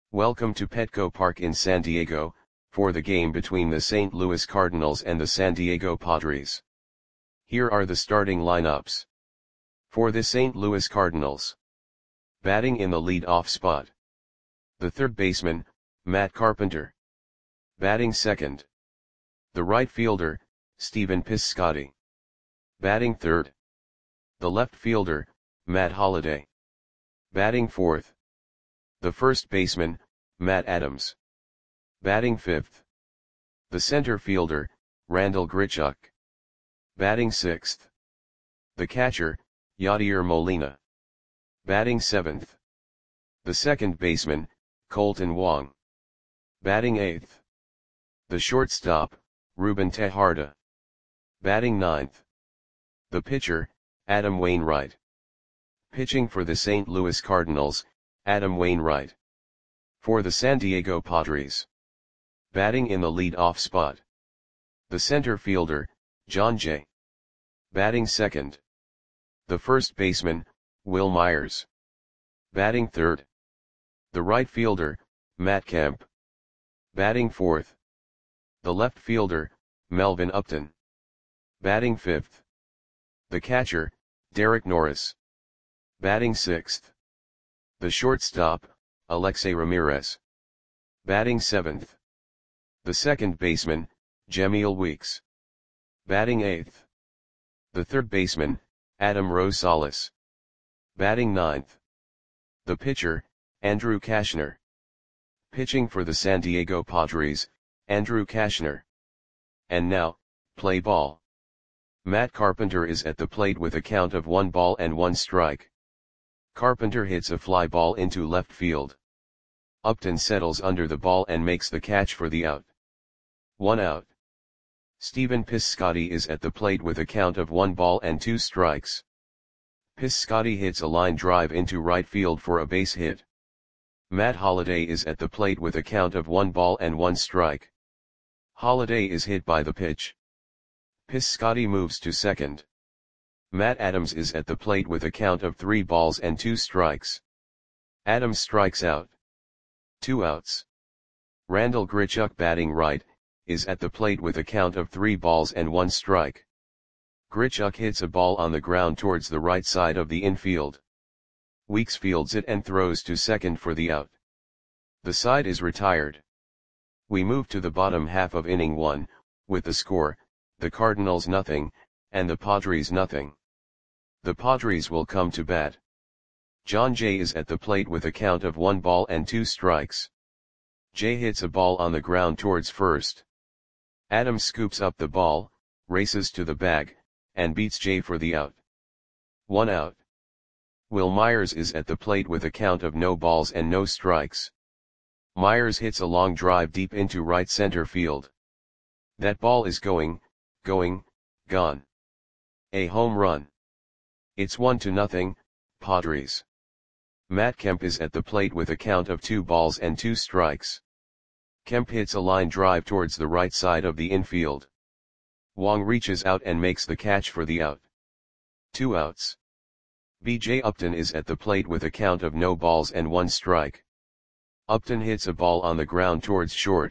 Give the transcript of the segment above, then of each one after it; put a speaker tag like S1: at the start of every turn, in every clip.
S1: Welcome to Petco Park in San Diego, for the game between the St. Louis Cardinals and the San Diego Padres. Here are the starting lineups. For the St. Louis Cardinals. Batting in the lead-off spot. The third baseman, Matt Carpenter. Batting second. The right fielder, Stephen Piscotty. Batting third. The left fielder, Matt Holliday. Batting fourth. The first baseman, Matt Adams. Batting fifth. The center fielder, Randal Grichuk. Batting sixth. The catcher, Yadier Molina. Batting seventh. The second baseman, Kolten Wong. Batting eighth. The shortstop, Ruben Tejada. Batting ninth. The pitcher, Adam Wainwright. Pitching for the St. Louis Cardinals, Adam Wainwright. For the San Diego Padres. Batting in the lead-off spot. The center fielder, Jon Jay. Batting second. The first baseman, Wil Myers. Batting third. The right fielder, Matt Kemp. Batting fourth. The left fielder, Melvin Upton. Batting fifth. The catcher, Derek Norris. Batting sixth. The shortstop, Alexei Ramirez. Batting seventh. The second baseman, Jemile Weeks. Batting eighth. The third baseman, Adam Rosales. Batting ninth. The pitcher, Andrew Cashner. Pitching for the San Diego Padres, Andrew Cashner. And now, play ball. Matt Carpenter is at the plate with a count of 1-1 strike. Carpenter hits a fly ball into left field. Upton settles under the ball and makes the catch for the out. 1 out. Stephen Piscotty is at the plate with a count of 1-2 strikes. Piscotty hits a line drive into right field for a base hit. Matt Holliday is at the plate with a count of 1-1 strike. Holliday is hit by the pitch. Piscotty moves to second. Matt Adams is at the plate with a count of 3-2 strikes. Adams strikes out. 2 outs. Randal Grichuk, batting right, is at the plate with a count of 3-1 strike. Grichuk hits a ball on the ground towards the right side of the infield. Weeks fields it and throws to second for the out. The side is retired. We move to the bottom half of inning 1, with the score, the Cardinals 0, and the Padres 0. The Padres will come to bat. Jon Jay is at the plate with a count of 1-2 strikes. Jay hits a ball on the ground towards first. Adams scoops up the ball, races to the bag, and beats Jay for the out. 1 out. Wil Myers is at the plate with a count of no balls and no strikes. Myers hits a long drive deep into right center field. That ball is going, gone. A home run. It's 1-0, Padres. Matt Kemp is at the plate with a count of 2-2 strikes. Kemp hits a line drive towards the right side of the infield. Wong reaches out and makes the catch for the out. 2 outs. B.J. Upton is at the plate with a count of no balls and 1 strike. Upton hits a ball on the ground towards short.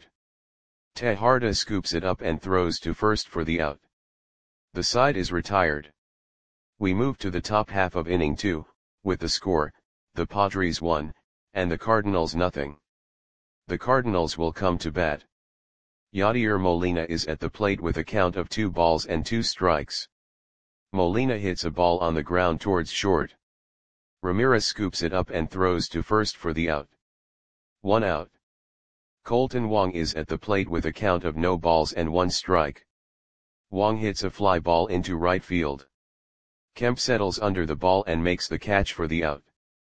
S1: Tejada scoops it up and throws to first for the out. The side is retired. We move to the top half of inning 2, with the score, the Padres 1, and the Cardinals 0. The Cardinals will come to bat. Yadier Molina is at the plate with a count of 2-2 strikes. Molina hits a ball on the ground towards short. Ramirez scoops it up and throws to first for the out. 1 out. Kolten Wong is at the plate with a count of no balls and 1 strike. Wong hits a fly ball into right field. Kemp settles under the ball and makes the catch for the out.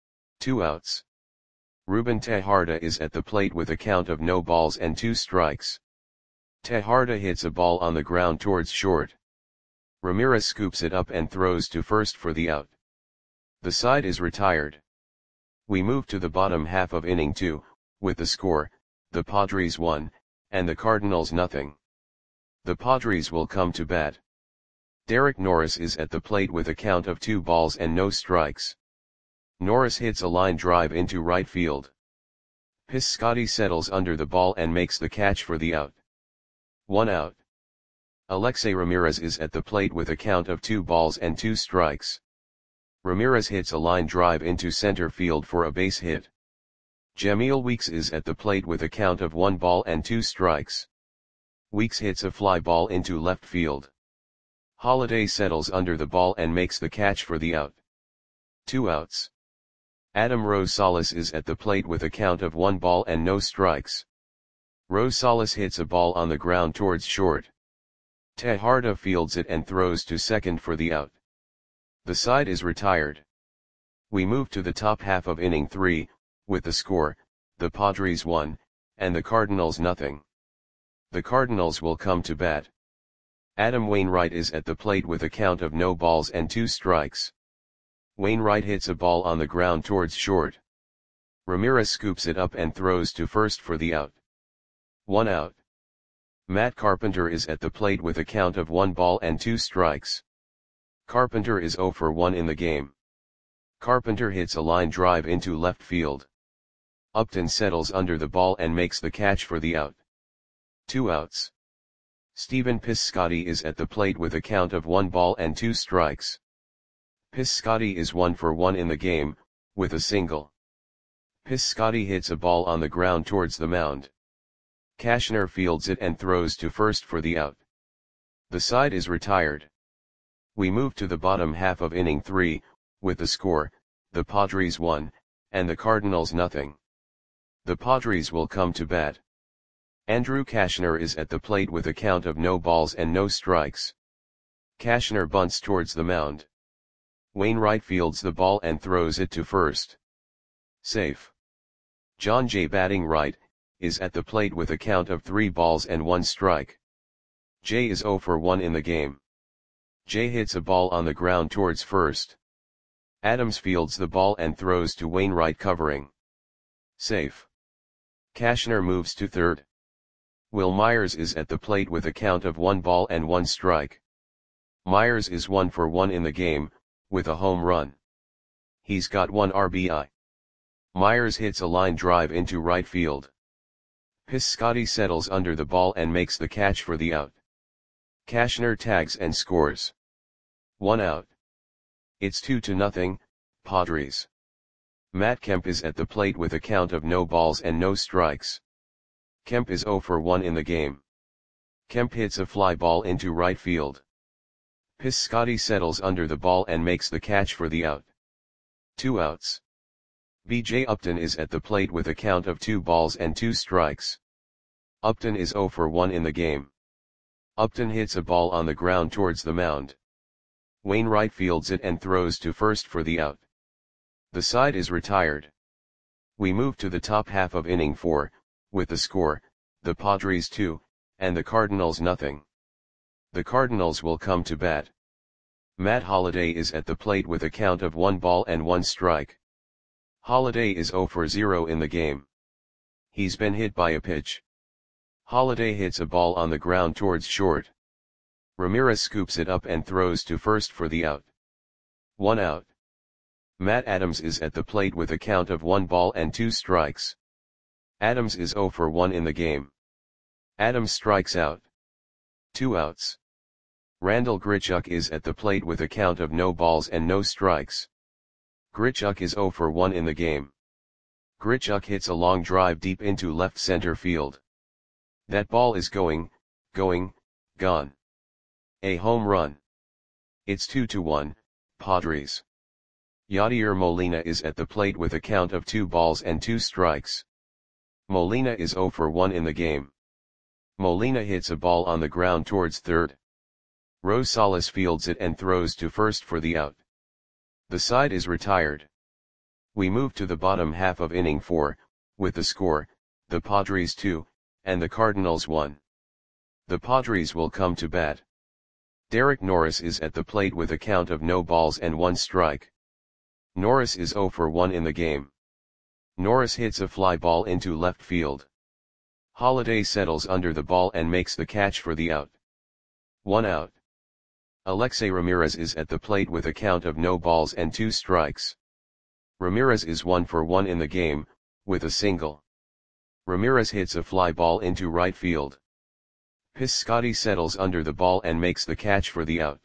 S1: 2 outs. Ruben Tejada is at the plate with a count of no balls and 2 strikes. Tejada hits a ball on the ground towards short. Ramirez scoops it up and throws to first for the out. The side is retired. We move to the bottom half of inning 2, with the score, the Padres 1, and the Cardinals 0. The Padres will come to bat. Derek Norris is at the plate with a count of 2 balls and no strikes. Norris hits a line drive into right field. Piscotty settles under the ball and makes the catch for the out. 1 out. Alexei Ramirez is at the plate with a count of 2 balls and 2 strikes. Ramirez hits a line drive into center field for a base hit. Jamil Weeks is at the plate with a count of 1 ball and 2 strikes. Weeks hits a fly ball into left field. Holiday settles under the ball and makes the catch for the out. 2 outs. Adam Rosales is at the plate with a count of 1 ball and no strikes. Rosales hits a ball on the ground towards short. Tejada fields it and throws to second for the out. The side is retired. We move to the top half of inning 3, with the score, the Padres 1, and the Cardinals nothing. The Cardinals will come to bat. Adam Wainwright is at the plate with a count of no balls and 2 strikes. Wainwright hits a ball on the ground towards short. Ramirez scoops it up and throws to first for the out. 1 out. Matt Carpenter is at the plate with a count of 1 ball and 2 strikes. Carpenter is 0 for 1 in the game. Carpenter hits a line drive into left field. Upton settles under the ball and makes the catch for the out. 2 outs. Stephen Piscotty is at the plate with a count of 1 ball and 2 strikes. Piscotty is 1 for 1 in the game, with a single. Piscotty hits a ball on the ground towards the mound. Cashner fields it and throws to first for the out. The side is retired. We move to the bottom half of inning 3, with the score, the Padres 1, and the Cardinals nothing. The Padres will come to bat. Andrew Cashner is at the plate with a count of no balls and no strikes. Cashner bunts towards the mound. Wainwright fields the ball and throws it to first. Safe. John Jay batting right, is at the plate with a count of 3 balls and 1 strike. Jay is 0 for 1 in the game. Jay hits a ball on the ground towards first. Adams fields the ball and throws to Wainwright covering. Safe. Cashner moves to third. Will Myers is at the plate with a count of 1 ball and 1 strike. Myers is 1 for 1 in the game, with a home run. He's got 1 RBI. Myers hits a line drive into right field. Piscotty settles under the ball and makes the catch for the out. Cashner tags and scores. 1 out. It's 2-0, Padres. Matt Kemp is at the plate with a count of no balls and no strikes. Kemp is 0 for 1 in the game. Kemp hits a fly ball into right field. Piscotty settles under the ball and makes the catch for the out. 2 outs. B.J. Upton is at the plate with a count of 2 balls and 2 strikes. Upton is 0 for 1 in the game. Upton hits a ball on the ground towards the mound. Wainwright fields it and throws to first for the out. The side is retired. We move to the top half of inning 4, with the score, the Padres 2, and the Cardinals nothing. The Cardinals will come to bat. Matt Holliday is at the plate with a count of 1 ball and 1 strike. Holliday is 0 for 0 in the game. He's been hit by a pitch. Holliday hits a ball on the ground towards short. Ramirez scoops it up and throws to first for the out. 1 out. Matt Adams is at the plate with a count of 1 ball and 2 strikes. Adams is 0 for 1 in the game. Adams strikes out. 2 outs. Randall Grichuk is at the plate with a count of no balls and no strikes. Grichuk is 0 for 1 in the game. Grichuk hits a long drive deep into left center field. That ball is gone. A home run. It's 2-1, Padres. Yadier Molina is at the plate with a count of 2 balls and 2 strikes. Molina is 0 for 1 in the game. Molina hits a ball on the ground towards third. Rosales fields it and throws to first for the out. The side is retired. We move to the bottom half of inning 4, with the score, the Padres 2, and the Cardinals 1. The Padres will come to bat. Derek Norris is at the plate with a count of no balls and 1 strike. Norris is 0 for 1 in the game. Norris hits a fly ball into left field. Holliday settles under the ball and makes the catch for the out. 1 out. Alexei Ramirez is at the plate with a count of no balls and 2 strikes. Ramirez is 1 for 1 in the game, with a single. Ramirez hits a fly ball into right field. Piscotty settles under the ball and makes the catch for the out.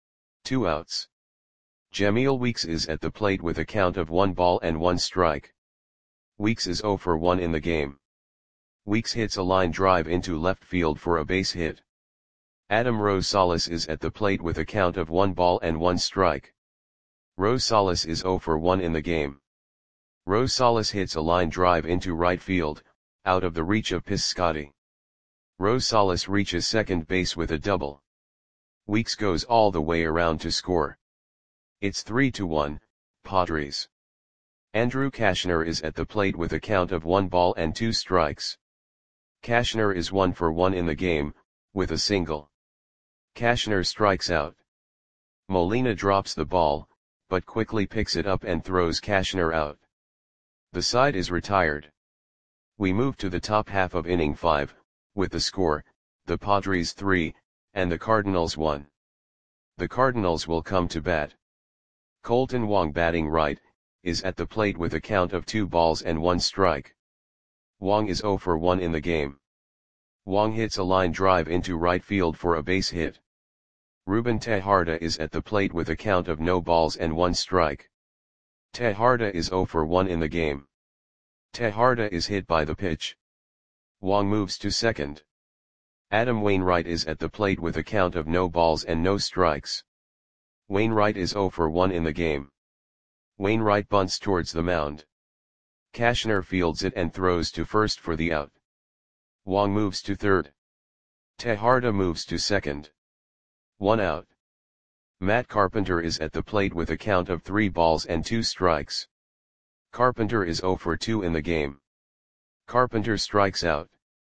S1: 2 outs. Jamil Weeks is at the plate with a count of 1 ball and 1 strike. Weeks is 0 for 1 in the game. Weeks hits a line drive into left field for a base hit. Adam Rosales is at the plate with a count of 1 ball and 1 strike. Rosales is 0 for 1 in the game. Rosales hits a line drive into right field, out of the reach of Piscotty. Rosales reaches second base with a double. Weeks goes all the way around to score. It's 3-1, Padres. Andrew Cashner is at the plate with a count of 1 ball and 2 strikes. Cashner is 1 for 1 in the game, with a single. Cashner strikes out. Molina drops the ball, but quickly picks it up and throws Cashner out. The side is retired. We move to the top half of inning 5, with the score, the Padres 3, and the Cardinals 1. The Cardinals will come to bat. Colton Wong, batting right, is at the plate with a count of 2 balls and 1 strike. Wong is 0 for 1 in the game. Wong hits a line drive into right field for a base hit. Ruben Tejada is at the plate with a count of no balls and 1 strike. Tejada is 0 for 1 in the game. Tejada is hit by the pitch. Wong moves to second. Adam Wainwright is at the plate with a count of no balls and no strikes. Wainwright is 0 for 1 in the game. Wainwright bunts towards the mound. Cashner fields it and throws to first for the out. Wong moves to third. Tejada moves to second. 1 out. Matt Carpenter is at the plate with a count of 3 balls and 2 strikes. Carpenter is 0 for 2 in the game. Carpenter strikes out.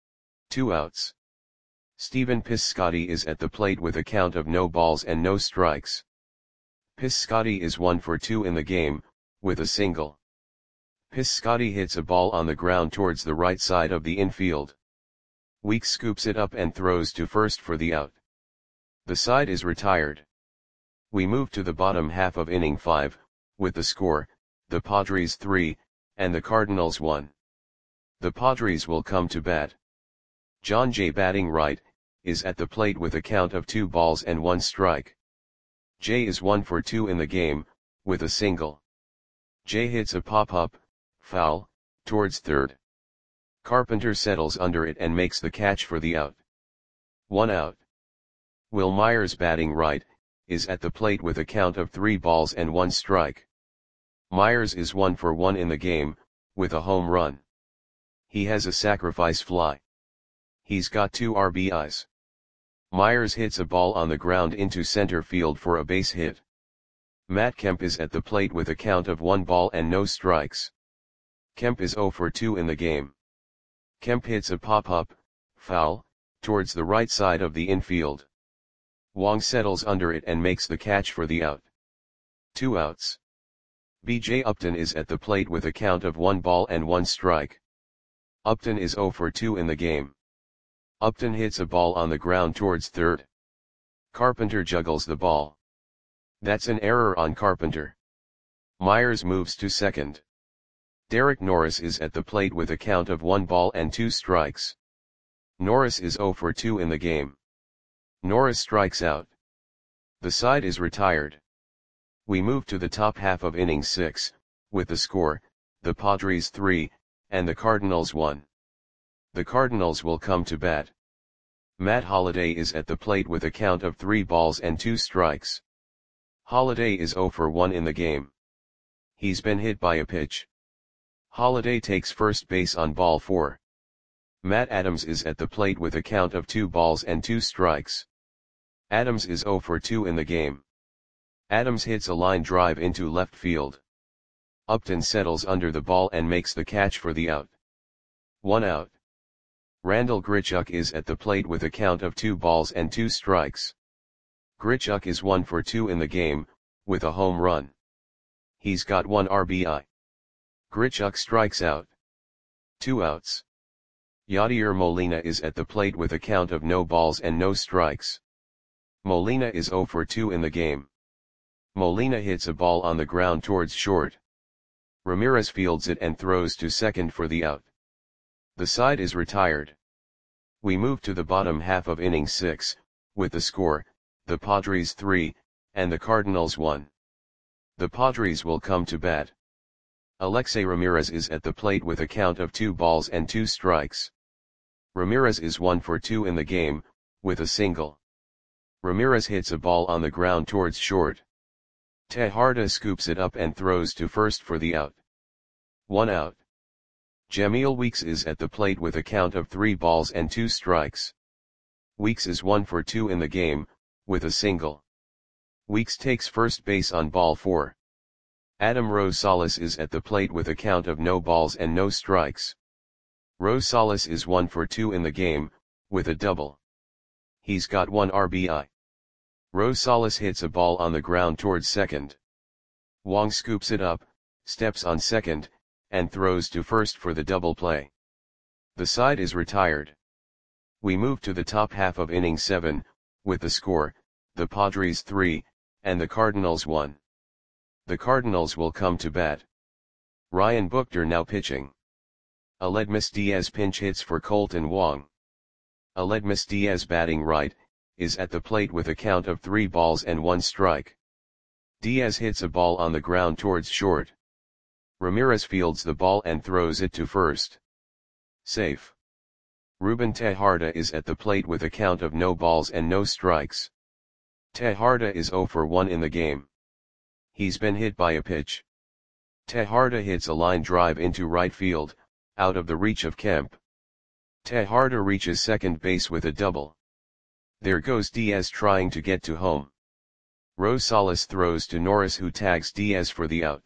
S1: 2 outs. Stephen Piscotty is at the plate with a count of no balls and no strikes. Piscotty is 1 for 2 in the game, with a single. Piscotty hits a ball on the ground towards the right side of the infield. Weeks scoops it up and throws to first for the out. The side is retired. We move to the bottom half of inning 5, with the score, the Padres 3, and the Cardinals 1. The Padres will come to bat. John Jay, batting right, is at the plate with a count of 2 balls and 1 strike. Jay is 1 for 2 in the game, with a single. Jay hits a pop-up, foul, towards third. Carpenter settles under it and makes the catch for the out. 1 out. Will Myers, batting right, is at the plate with a count of 3 balls and 1 strike. Myers is 1 for 1 in the game, with a home run. He has a sacrifice fly. He's got 2 RBIs. Myers hits a ball on the ground into center field for a base hit. Matt Kemp is at the plate with a count of 1 ball and no strikes. Kemp is 0 for 2 in the game. Kemp hits a pop-up, foul, towards the right side of the infield. Wong settles under it and makes the catch for the out. 2 outs. B.J. Upton is at the plate with a count of 1 ball and 1 strike. Upton is 0 for 2 in the game. Upton hits a ball on the ground towards third. Carpenter juggles the ball. That's an error on Carpenter. Myers moves to second. Derek Norris is at the plate with a count of 1 ball and 2 strikes. Norris is 0 for 2 in the game. Norris strikes out. The side is retired. We move to the top half of inning 6, with the score, the Padres 3, and the Cardinals 1. The Cardinals will come to bat. Matt Holliday is at the plate with a count of 3 balls and 2 strikes. Holliday is 0 for 1 in the game. He's been hit by a pitch. Holliday takes first base on ball 4. Matt Adams is at the plate with a count of 2 balls and 2 strikes. Adams is 0 for 2 in the game. Adams hits a line drive into left field. Upton settles under the ball and makes the catch for the out. 1 out. Randall Grichuk is at the plate with a count of 2 balls and 2 strikes. Grichuk is 1 for 2 in the game, with a home run. He's got 1 RBI. Grichuk strikes out. 2 outs. Yadier Molina is at the plate with a count of no balls and no strikes. Molina is 0 for 2 in the game. Molina hits a ball on the ground towards short. Ramirez fields it and throws to second for the out. The side is retired. We move to the bottom half of inning 6, with the score, the Padres 3, and the Cardinals 1. The Padres will come to bat. Alexei Ramirez is at the plate with a count of 2 balls and 2 strikes. Ramirez is 1 for 2 in the game, with a single. Ramirez hits a ball on the ground towards short. Tejada scoops it up and throws to first for the out. 1 out. Jamil Weeks is at the plate with a count of 3 balls and 2 strikes. Weeks is 1 for 2 in the game, with a single. Weeks takes first base on ball 4. Adam Rosales is at the plate with a count of no balls and no strikes. Rosales is 1 for 2 in the game, with a double. He's got 1 RBI. Rosales hits a ball on the ground towards second. Wong scoops it up, steps on second, and throws to first for the double play. The side is retired. We move to the top half of inning 7, with the score, the Padres 3, and the Cardinals 1. The Cardinals will come to bat. Ryan Buchter now pitching. Aledmys Diaz pinch hits for Colton Wong. Aledmys Diaz batting right, is at the plate with a count of 3 balls and 1 strike. Diaz hits a ball on the ground towards short. Ramirez fields the ball and throws it to first. Safe. Ruben Tejada is at the plate with a count of no balls and no strikes. Tejada is 0 for 1 in the game. He's been hit by a pitch. Tejada hits a line drive into right field, out of the reach of Kemp. Tejada reaches second base with a double. There goes Diaz trying to get to home. Rosales throws to Norris, who tags Diaz for the out.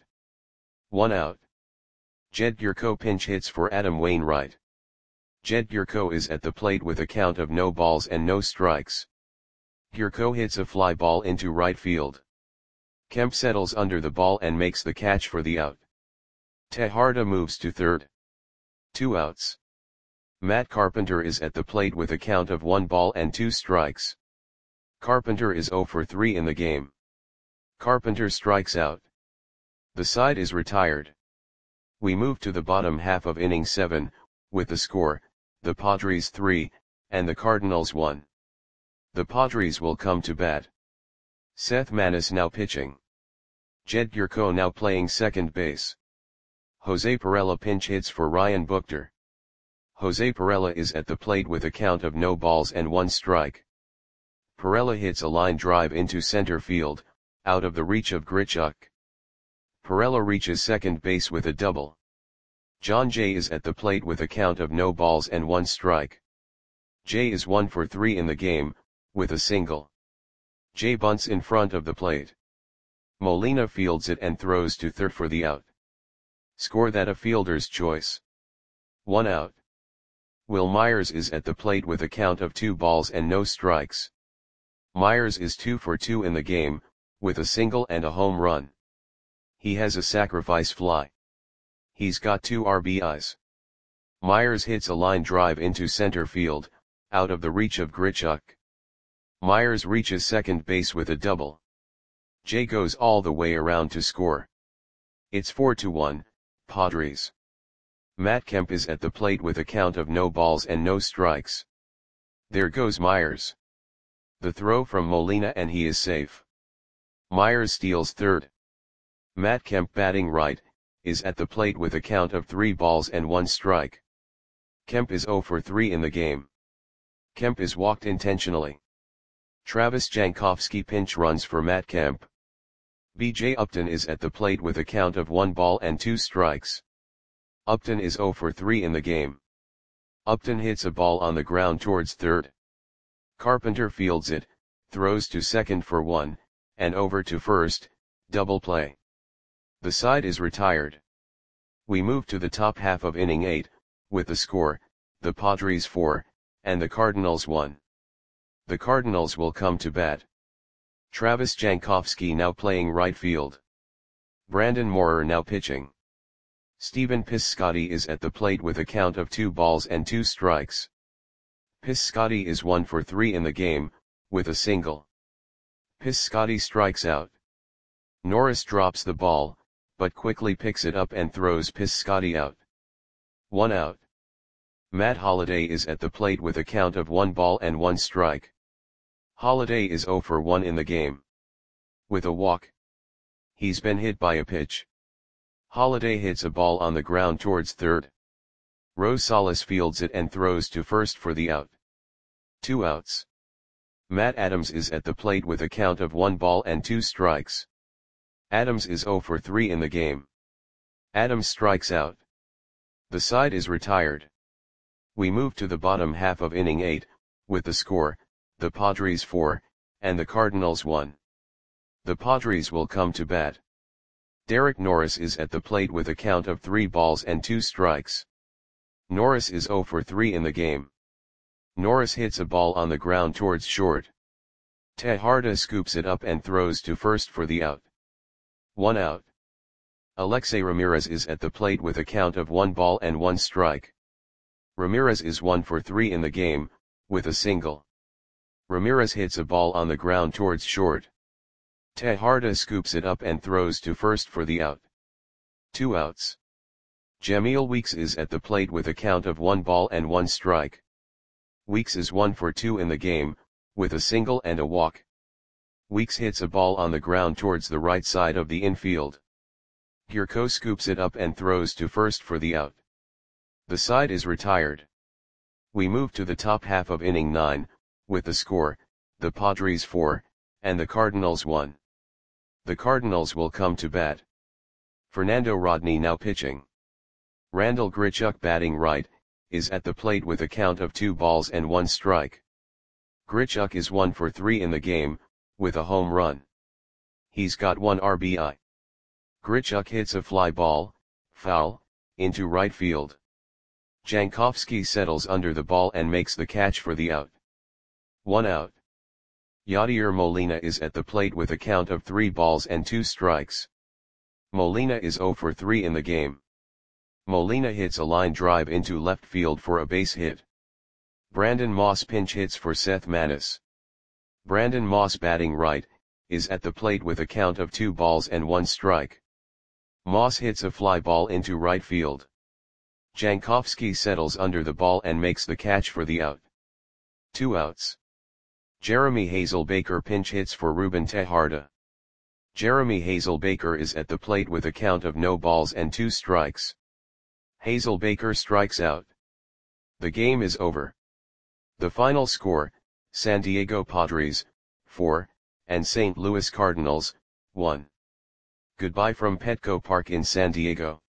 S1: 1 out. Jed Gyorko pinch hits for Adam Wainwright. Jed Gyorko is at the plate with a count of no balls and no strikes. Gyorko hits a fly ball into right field. Kemp settles under the ball and makes the catch for the out. Tejada moves to third. 2 outs. Matt Carpenter is at the plate with a count of 1 ball and 2 strikes. Carpenter is 0 for 3 in the game. Carpenter strikes out. The side is retired. We move to the bottom half of inning 7, with the score, the Padres 3, and the Cardinals 1. The Padres will come to bat. Seth Manis now pitching. Jed Gyorko now playing second base. Jose Perella pinch hits for Ryan Buchter. Jose Perella is at the plate with a count of no balls and 1 strike. Perella hits a line drive into center field, out of the reach of Grichuk. Perella reaches second base with a double. John Jay is at the plate with a count of no balls and 1 strike. Jay is 1 for 3 in the game, with a single. Jay bunts in front of the plate. Molina fields it and throws to third for the out. Score that a fielder's choice. 1 out. Will Myers is at the plate with a count of 2 balls and no strikes. Myers is 2 for 2 in the game, with a single and a home run. He has a sacrifice fly. He's got 2 RBIs. Myers hits a line drive into center field, out of the reach of Grichuk. Myers reaches second base with a double. Jay goes all the way around to score. It's 4-1, Padres. Matt Kemp is at the plate with a count of no balls and no strikes. There goes Myers. The throw from Molina and he is safe. Myers steals third. Matt Kemp batting right, is at the plate with a count of 3 balls and 1 strike. Kemp is 0 for 3 in the game. Kemp is walked intentionally. Travis Jankowski pinch runs for Matt Kemp. B.J. Upton is at the plate with a count of 1 ball and 2 strikes. Upton is 0 for 3 in the game. Upton hits a ball on the ground towards third. Carpenter fields it, throws to second for 1, and over to first, double play. The side is retired. We move to the top half of inning 8, with the score, the Padres 4, and the Cardinals 1. The Cardinals will come to bat. Travis Jankowski now playing right field. Brandon Moorer now pitching. Stephen Piscotty is at the plate with a count of 2 balls and 2 strikes. Piscotty is 1 for 3 in the game, with a single. Piscotty strikes out. Norris drops the ball, but quickly picks it up and throws Piscotty out. 1 out. Matt Holliday is at the plate with a count of 1 ball and 1 strike. Holliday is 0 for 1 in the game. With a walk. He's been hit by a pitch. Holliday hits a ball on the ground towards third. Rosales fields it and throws to first for the out. 2 outs. Matt Adams is at the plate with a count of 1 ball and 2 strikes. Adams is 0 for 3 in the game. Adams strikes out. The side is retired. We move to the bottom half of inning 8, with the score, the Padres 4, and the Cardinals 1. The Padres will come to bat. Derek Norris is at the plate with a count of 3 balls and 2 strikes. Norris is 0 for 3 in the game. Norris hits a ball on the ground towards short. Tejada scoops it up and throws to first for the out. 1 out. Alexei Ramirez is at the plate with a count of 1 ball and 1 strike. Ramirez is 1 for 3 in the game, with a single. Ramirez hits a ball on the ground towards short. Tejada scoops it up and throws to first for the out. 2 outs. Jamil Weeks is at the plate with a count of 1 ball and 1 strike. Weeks is 1 for 2 in the game, with a single and a walk. Weeks hits a ball on the ground towards the right side of the infield. Gurko scoops it up and throws to first for the out. The side is retired. We move to the top half of inning 9, with the score, the Padres 4, and the Cardinals 1. The Cardinals will come to bat. Fernando Rodney now pitching. Randall Grichuk batting right, is at the plate with a count of 2 balls and 1 strike. Grichuk is 1 for 3 in the game, with a home run. He's got 1 RBI. Grichuk hits a fly ball, foul, into right field. Jankowski settles under the ball and makes the catch for the out. 1 out. Yadier Molina is at the plate with a count of 3 balls and 2 strikes. Molina is 0 for 3 in the game. Molina hits a line drive into left field for a base hit. Brandon Moss pinch hits for Seth Manis. Brandon Moss batting right, is at the plate with a count of 2 balls and 1 strike. Moss hits a fly ball into right field. Jankowski settles under the ball and makes the catch for the out. 2 outs. Jeremy Hazelbaker pinch hits for Ruben Tejada. Jeremy Hazelbaker is at the plate with a count of no balls and 2 strikes. Hazelbaker strikes out. The game is over. The final score, San Diego Padres, 4, and St. Louis Cardinals, 1. Goodbye from Petco Park in San Diego.